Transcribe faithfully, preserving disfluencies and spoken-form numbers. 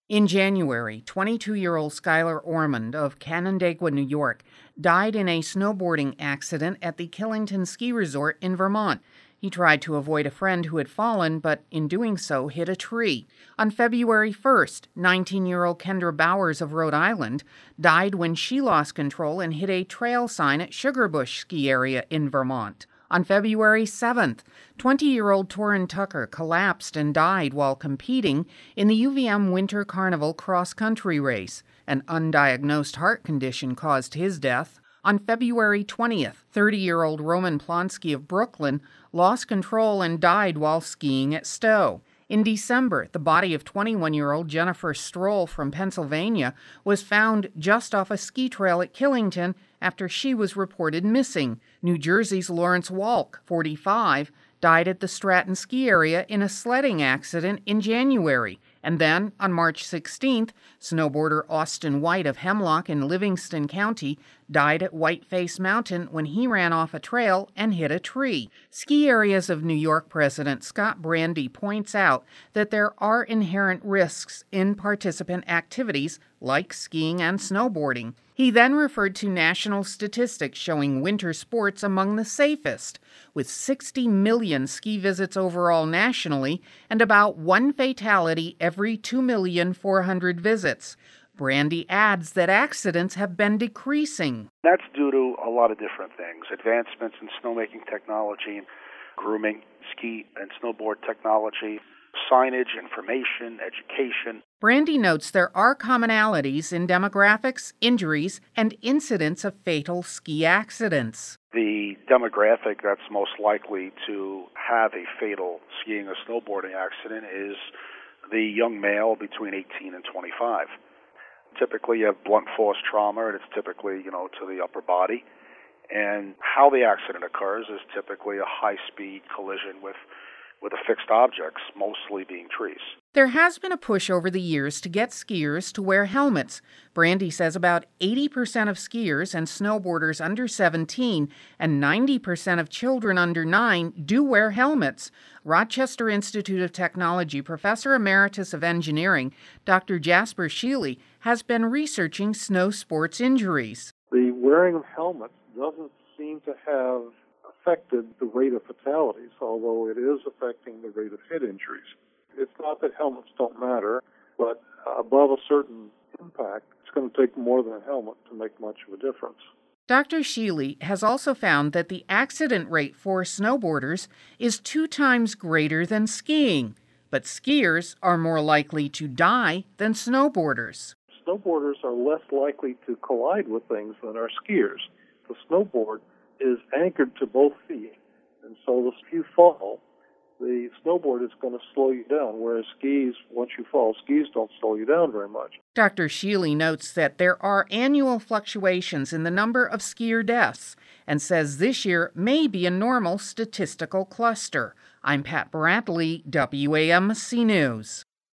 In January, twenty-two-year-old Skylar Ormond of Canandaigua, New York, died in a snowboarding accident at the Killington Ski Resort in Vermont. He tried to avoid a friend who had fallen, but in doing so hit a tree. On February first, nineteen-year-old Kendra Bowers of Rhode Island died when she lost control and hit a trail sign at Sugarbush Ski Area in Vermont. On February seventh, twenty-year-old Torin Tucker collapsed and died while competing in the U V M Winter Carnival cross-country race. An undiagnosed heart condition caused his death. On February twentieth, thirty-year-old Roman Plonsky of Brooklyn lost control and died while skiing at Stowe. In December, the body of twenty-one-year-old Jennifer Stroll from Pennsylvania was found just off a ski trail at Killington after she was reported missing. New Jersey's Lawrence Walk, forty-five, died at the Stratton Ski Area in a sledding accident in January. And then, on March sixteenth, snowboarder Austin White of Hemlock in Livingston County died at Whiteface Mountain when he ran off a trail and hit a tree. Ski Areas of New York President Scott Brandy points out that there are inherent risks in participant activities like skiing and snowboarding. He then referred to national statistics showing winter sports among the safest, with sixty million ski visits overall nationally and about one fatality every two million four hundred visits. Brandy adds that accidents have been decreasing. That's due to a lot of different things. Advancements in snowmaking technology, grooming, ski and snowboard technology, signage, information, education. Brandy notes there are commonalities in demographics, injuries, and incidents of fatal ski accidents. The demographic that's most likely to have a fatal skiing or snowboarding accident is the young male between eighteen and twenty-five. Typically, you have blunt force trauma, and it's typically, you know, to the upper body. And how the accident occurs is typically a high-speed collision with with affixed objects, mostly being trees. There has been a push over the years to get skiers to wear helmets. Brandy says about eighty percent of skiers and snowboarders under seventeen and ninety percent of children under nine do wear helmets. Rochester Institute of Technology Professor Emeritus of Engineering, Doctor Jasper Shealy, has been researching snow sports injuries. The wearing of helmets doesn't seem to have affected the rate of fatalities, although it is affecting the rate of head injuries. It's not that helmets don't matter, but above a certain impact, it's going to take more than a helmet to make much of a difference. Doctor Shealy has also found that the accident rate for snowboarders is two times greater than skiing, but skiers are more likely to die than snowboarders. Snowboarders are less likely to collide with things than are skiers. The snowboard is anchored to both feet, and so if you fall, the snowboard is going to slow you down, whereas skis, once you fall, skis don't slow you down very much. Doctor Shealy notes that there are annual fluctuations in the number of skier deaths and says this year may be a normal statistical cluster. I'm Pat Bradley, W A M C News.